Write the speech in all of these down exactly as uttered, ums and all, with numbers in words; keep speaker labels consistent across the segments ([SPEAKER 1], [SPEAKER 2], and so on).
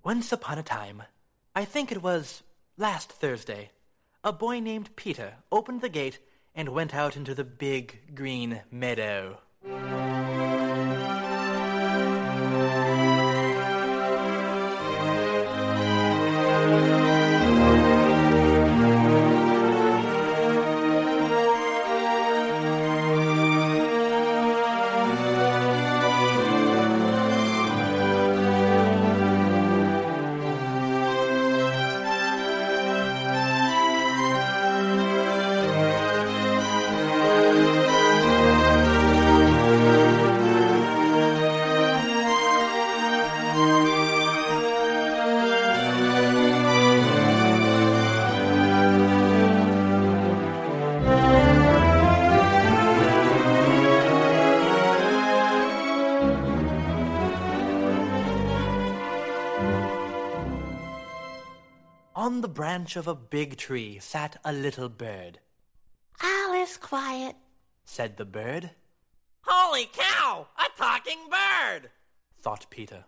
[SPEAKER 1] Once upon a time, I think it was last Thursday, a boy named Peter opened the gate and went out into the big green meadow. On the branch of a big tree sat a little bird.
[SPEAKER 2] "All is quiet,"
[SPEAKER 1] said the bird.
[SPEAKER 3] "Holy cow! A talking bird!"
[SPEAKER 1] thought Peter.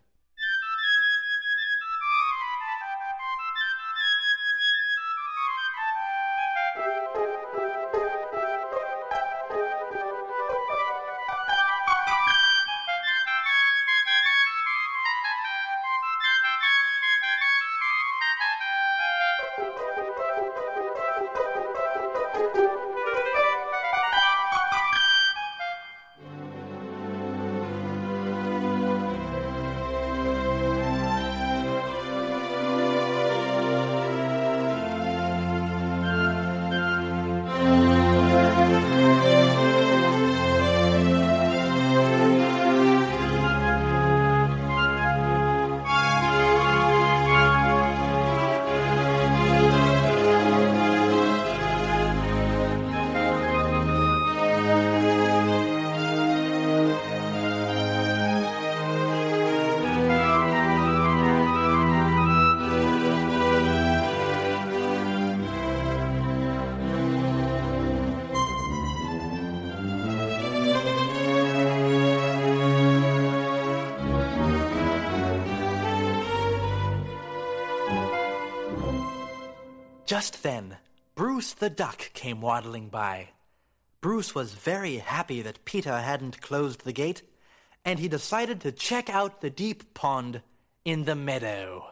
[SPEAKER 1] Just then, Bruce the duck came waddling by. Bruce was very happy that Peter hadn't closed the gate, and he decided to check out the deep pond in the meadow.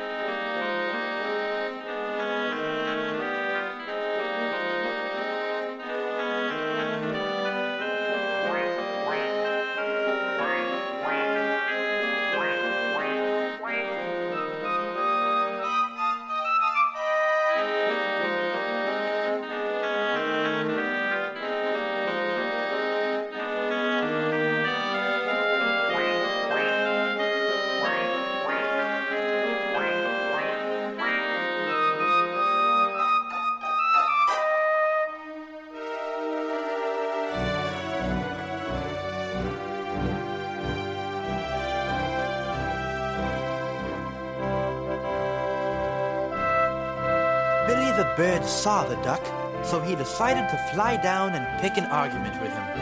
[SPEAKER 1] Billy the bird saw the duck, so he decided to fly down and pick an argument with him.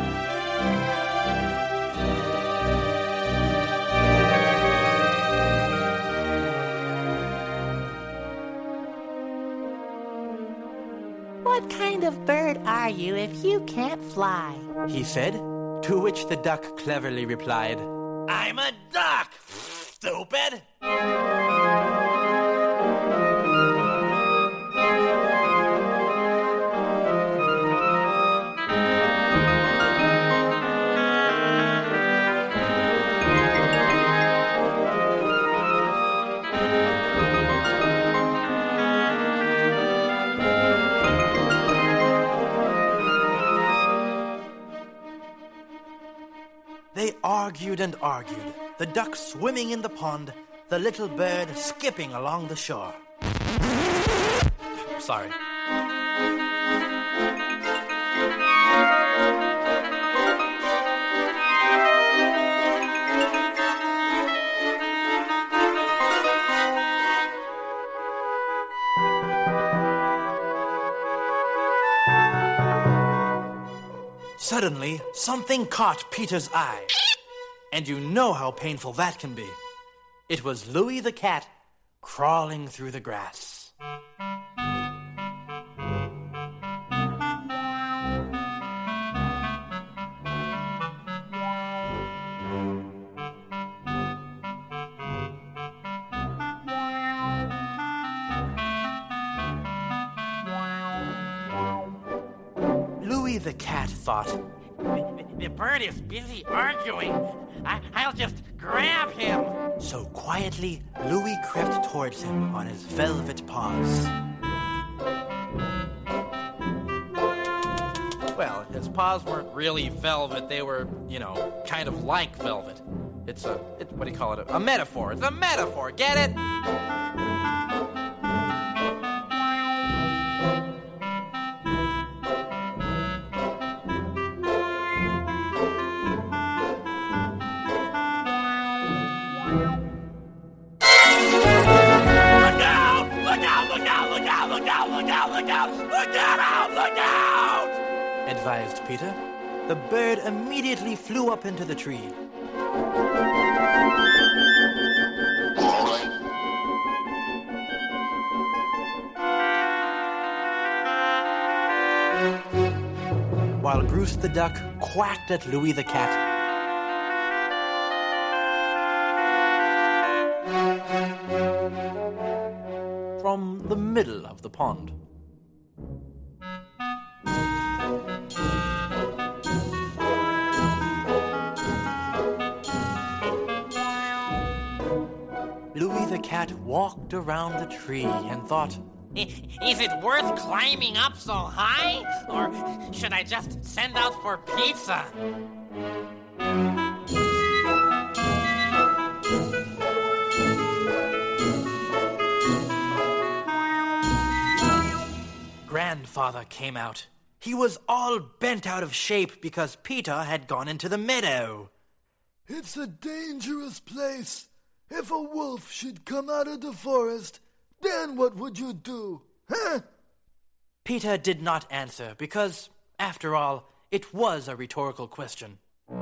[SPEAKER 2] "What kind of bird are you if you can't fly?"
[SPEAKER 1] he said, to which the duck cleverly replied,
[SPEAKER 3] "I'm a duck, stupid!"
[SPEAKER 1] They argued and argued, the duck swimming in the pond, the little bird skipping along the shore. Sorry. Suddenly, something caught Peter's eye. And you know how painful that can be. It was Louie the cat crawling through the grass. Louie the cat thought,
[SPEAKER 3] The, the bird is busy arguing. I, I'll just grab him.
[SPEAKER 1] so quietly Louie crept towards him on his velvet paws.
[SPEAKER 4] Well, his paws weren't really velvet. They were, you know, kind of like velvet. It's a, it, what do you call it? A, a metaphor. It's a metaphor. Get it?
[SPEAKER 3] Look out! Look out! Look out! Look out! Look out! Look out! Look out! Look out! Look out!
[SPEAKER 1] Advised Peter. The bird immediately flew up into the tree. While Bruce the duck quacked at Louie the cat. From the middle of the pond. Louie the cat walked around the tree and thought,
[SPEAKER 3] I- Is it worth climbing up so high? Or should I just send out for pizza?
[SPEAKER 1] Grandfather came out. He was all bent out of shape because Peter had gone into the meadow.
[SPEAKER 5] It's a dangerous place. If a wolf should come out of the forest, then what would you do? Huh?
[SPEAKER 1] Peter did not answer because, after all, it was a rhetorical question.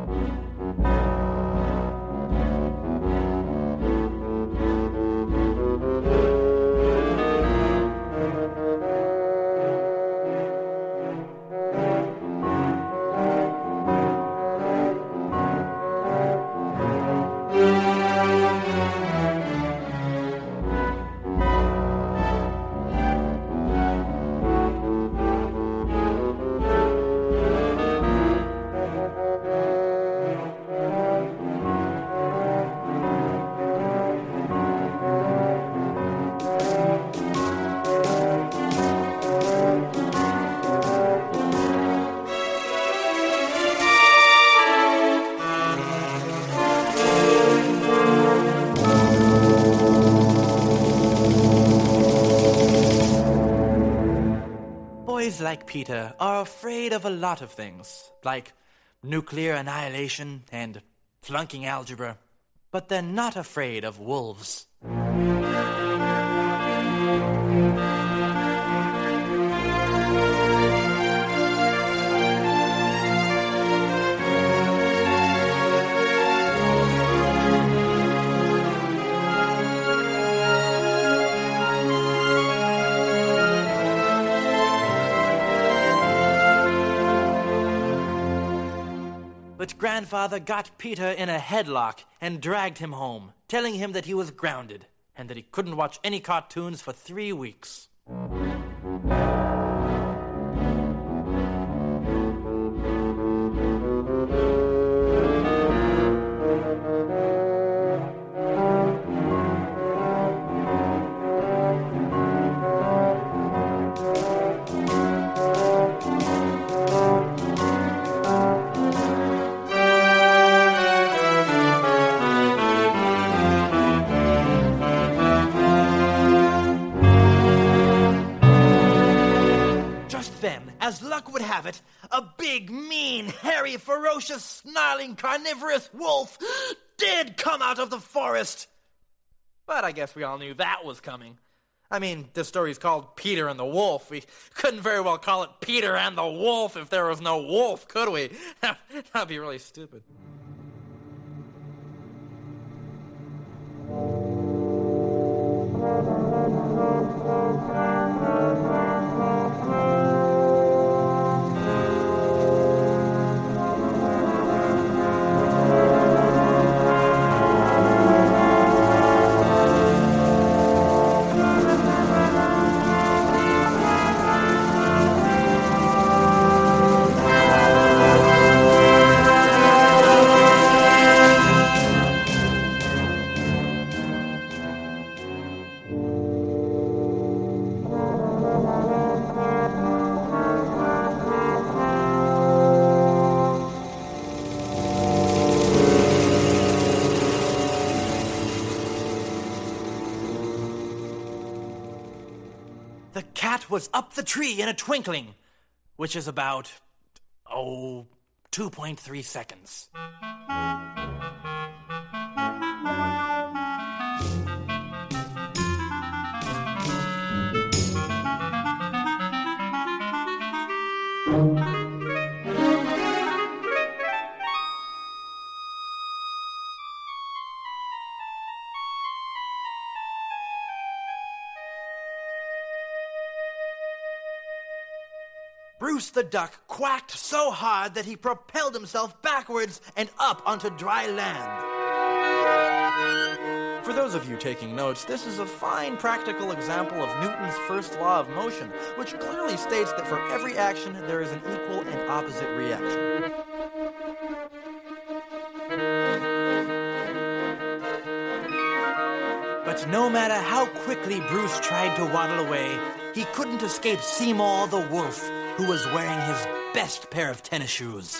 [SPEAKER 1] Boys like Peter are afraid of a lot of things, like nuclear annihilation and flunking algebra, but they're not afraid of wolves. But Grandfather got Peter in a headlock and dragged him home, telling him that he was grounded and that he couldn't watch any cartoons for three weeks. As luck would have it, a big, mean, hairy, ferocious, snarling, carnivorous wolf did come out of the forest.
[SPEAKER 4] But I guess we all knew that was coming. I mean, this story's called Peter and the Wolf. We couldn't very well call it Peter and the Wolf if there was no wolf, could we? That'd be really stupid.
[SPEAKER 1] the cat was up the tree in a twinkling, which is about, oh, two point three seconds. Bruce the duck quacked so hard that he propelled himself backwards and up onto dry land. For those of you taking notes, this is a fine practical example of Newton's first law of motion, which clearly states that for every action there is an equal and opposite reaction. But no matter how quickly Bruce tried to waddle away, he couldn't escape Seymour the wolf, who was wearing his best pair of tennis shoes.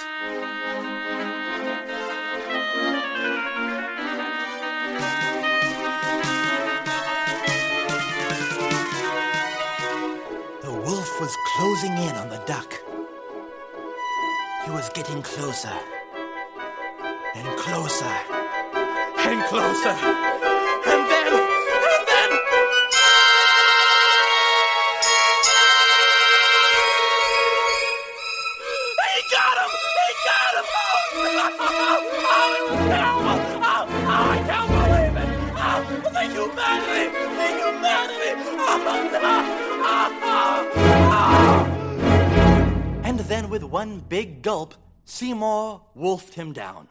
[SPEAKER 1] The wolf was closing in on the duck. He was getting closer, and closer, and closer, and then, and then... He got him! He got him! Oh, oh, it was terrible! Oh, oh, I can't believe it! Oh, the humanity! The humanity! Oh, no! Oh, oh, oh. And then with one big gulp, Seymour wolfed him down.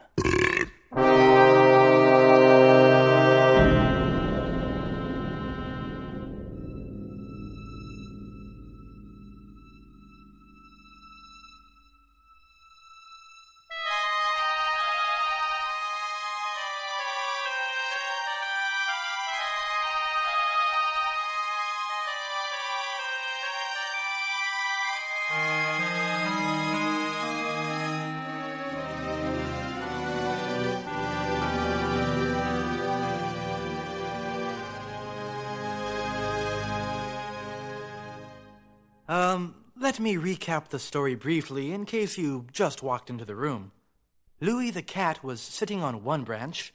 [SPEAKER 1] Um, let me recap the story briefly in case you just walked into the room. Louis the cat was sitting on one branch.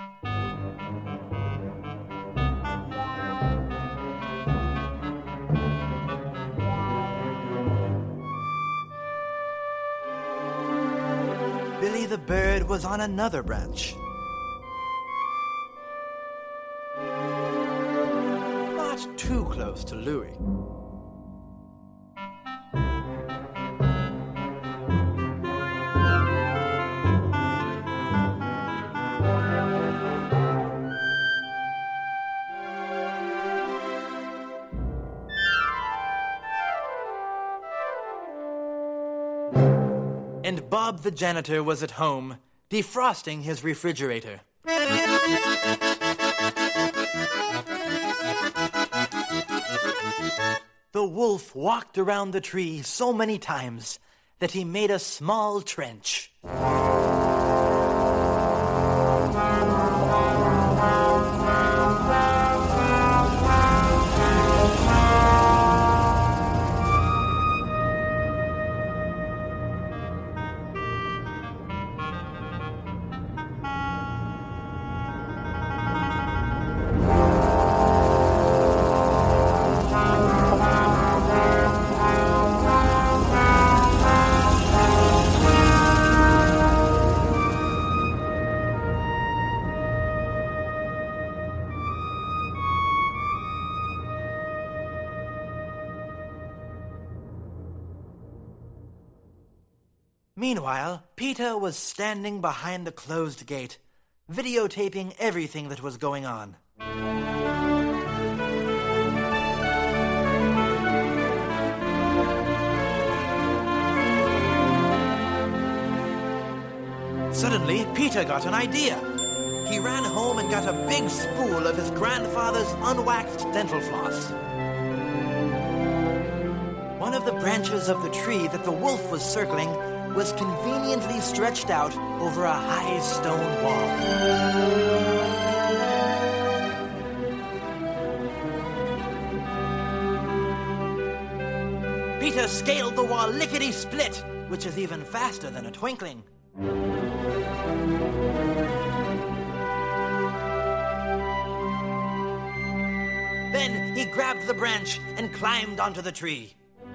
[SPEAKER 1] Billy the bird was on another branch. Not too close to Louis. And Bob the janitor was at home, defrosting his refrigerator. The wolf walked around the tree so many times that he made a small trench. Meanwhile, Peter was standing behind the closed gate, videotaping everything that was going on. Suddenly, Peter got an idea. He ran home and got a big spool of his grandfather's unwaxed dental floss. One of the branches of the tree that the wolf was circling was conveniently stretched out over a high stone wall. Peter scaled the wall lickety-split, which is even faster than a twinkling. Then he grabbed the branch and climbed onto the tree.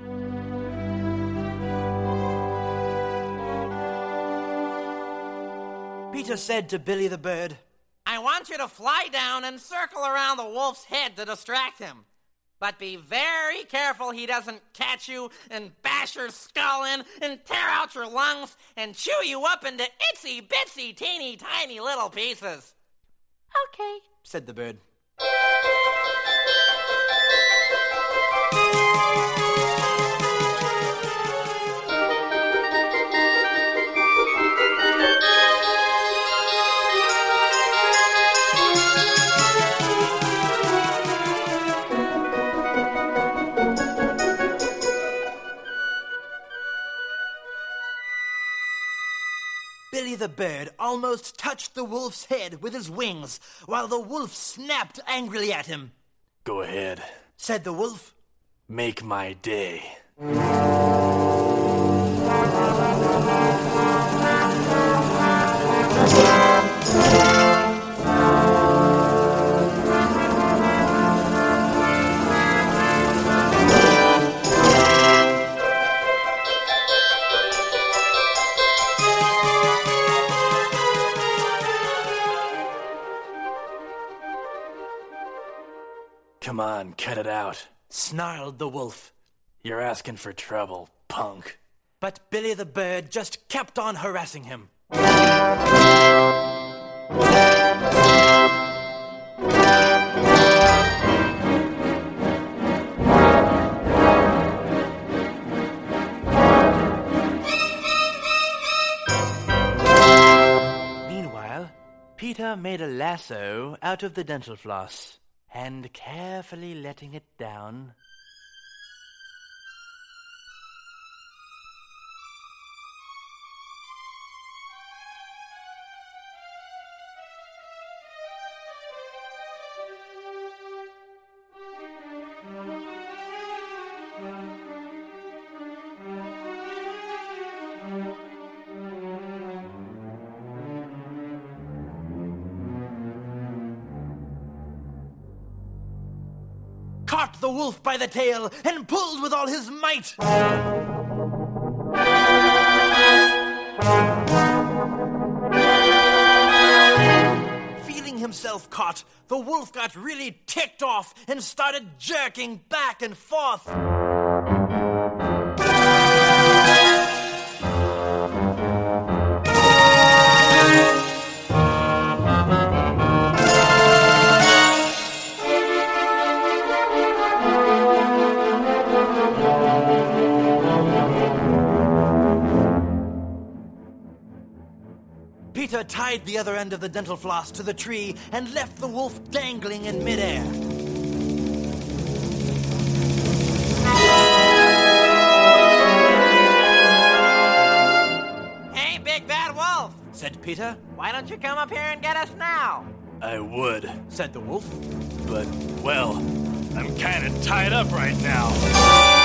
[SPEAKER 1] Peter said to Billy the Bird,
[SPEAKER 3] I want you to fly down and circle around the wolf's head to distract him. But be very careful he doesn't catch you and bash your skull in and tear out your lungs and chew you up into itsy-bitsy, teeny, tiny little pieces.
[SPEAKER 2] Okay,
[SPEAKER 1] said the bird. Billy the Bird almost touched the wolf's head with his wings, while the wolf snapped angrily at him.
[SPEAKER 6] Go ahead,
[SPEAKER 1] said the wolf.
[SPEAKER 6] Make my day. Come on, cut it out,
[SPEAKER 1] snarled the wolf.
[SPEAKER 6] You're asking for trouble, punk.
[SPEAKER 1] But Billy the Bird just kept on harassing him. Meanwhile, Peter made a lasso out of the dental floss, and carefully letting it down, caught the wolf by the tail and pulled with all his might. Feeling himself caught, the wolf got really ticked off and started jerking back and forth. Peter tied the other end of the dental floss to the tree and left the wolf dangling in midair.
[SPEAKER 3] Hey, big bad wolf,
[SPEAKER 1] said Peter.
[SPEAKER 3] Why don't you come up here and get us now?
[SPEAKER 6] I would,
[SPEAKER 1] said the wolf.
[SPEAKER 6] But, well, I'm kind of tied up right now.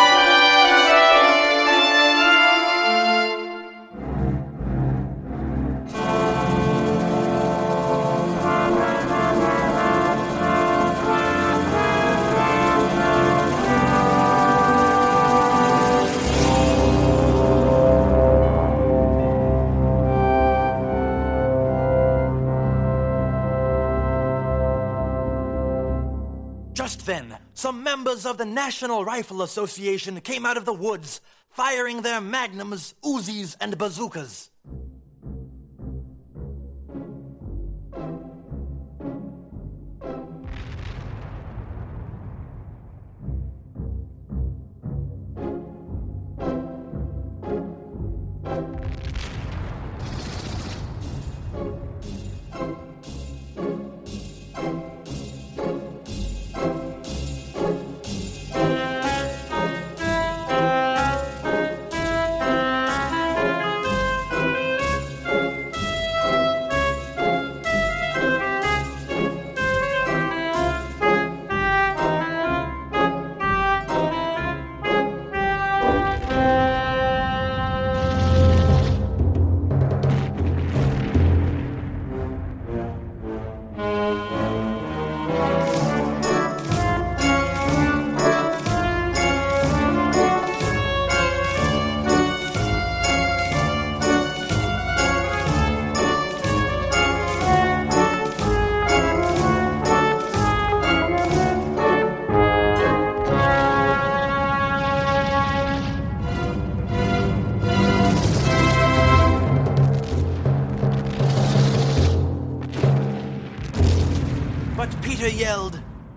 [SPEAKER 1] Just then, some members of the National Rifle Association came out of the woods, firing their magnums, Uzis, and bazookas.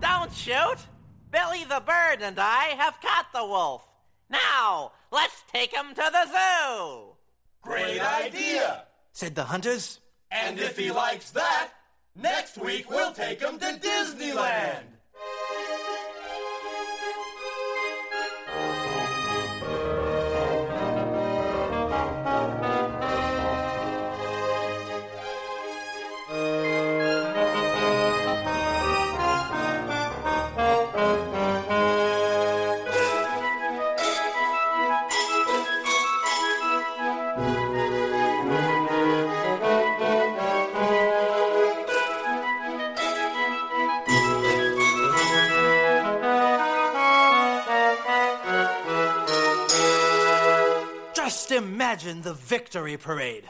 [SPEAKER 3] Don't shoot! Billy the Bird and I have caught the wolf. Now, let's take him to the zoo!
[SPEAKER 7] Great idea,
[SPEAKER 1] said the hunters.
[SPEAKER 7] And if he likes that, next week we'll take him to Disneyland.
[SPEAKER 1] Just imagine the victory parade.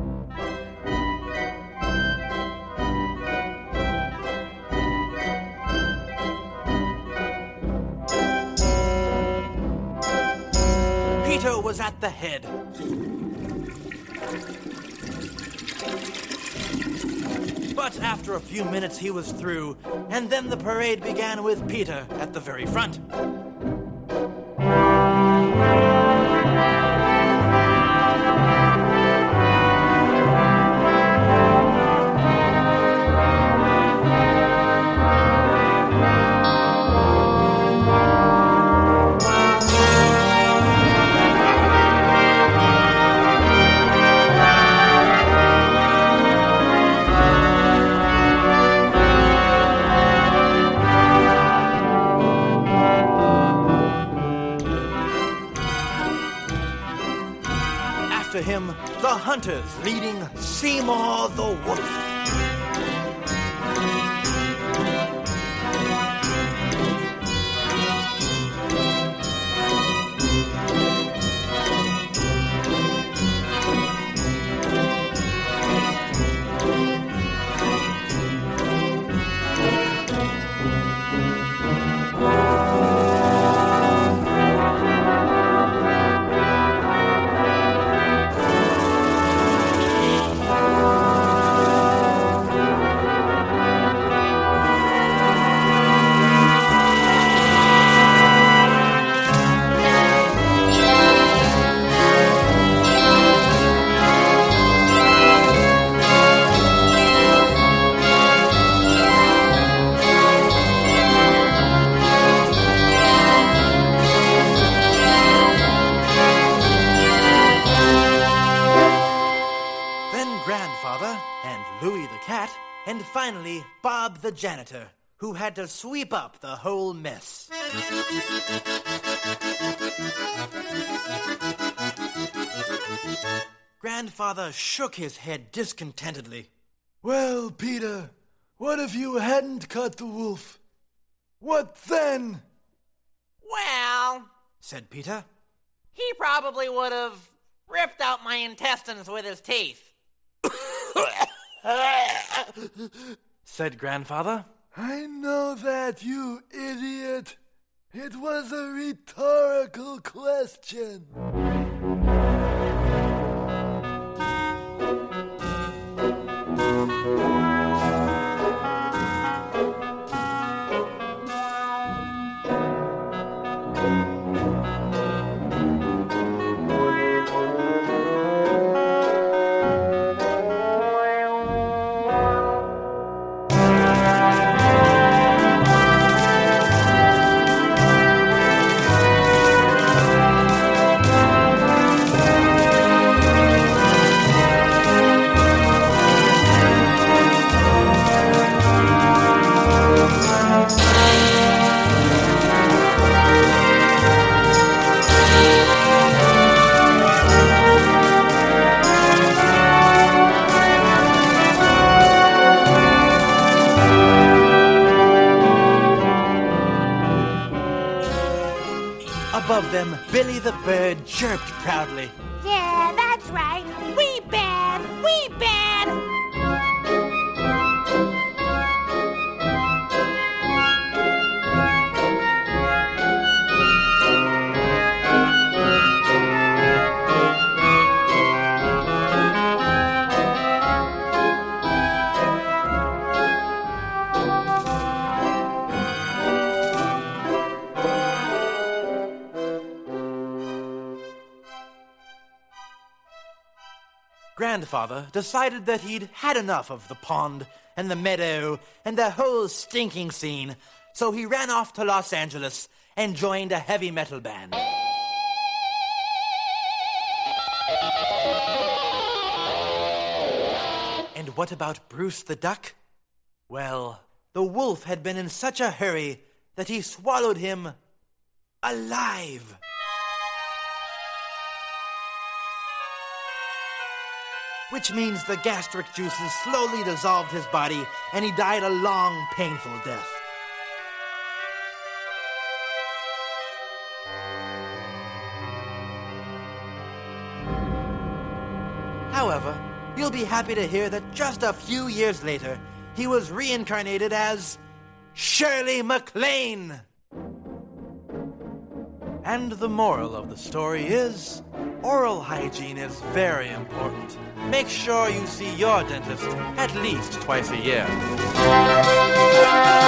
[SPEAKER 1] Peter was at the head. But after a few minutes he was through, and then the parade began with Peter at the very front. After him, the hunters leading Seymour the Wolf. Grandfather and Louie the cat, and finally Bob the janitor, who had to sweep up the whole mess. Grandfather shook his head discontentedly.
[SPEAKER 5] Well, Peter, what if you hadn't caught the wolf? What then?
[SPEAKER 3] Well,
[SPEAKER 1] said Peter,
[SPEAKER 3] he probably would have ripped out my intestines with his teeth.
[SPEAKER 1] said Grandfather.
[SPEAKER 5] I know that, you idiot. It was a rhetorical question.
[SPEAKER 1] Above them, Billy the Bird chirped proudly.
[SPEAKER 2] Yeah, that's right. We bad. We bad.
[SPEAKER 1] grandfather decided that he'd had enough of the pond and the meadow and the whole stinking scene, so he ran off to Los Angeles and joined a heavy metal band. And what about Bruce the Duck? Well, the wolf had been in such a hurry that he swallowed him alive. Which means the gastric juices slowly dissolved his body and he died a long, painful death. However, you'll be happy to hear that just a few years later, he was reincarnated as Shirley MacLaine. And the moral of the story is, oral hygiene is very important. Make sure you see your dentist at least twice a year.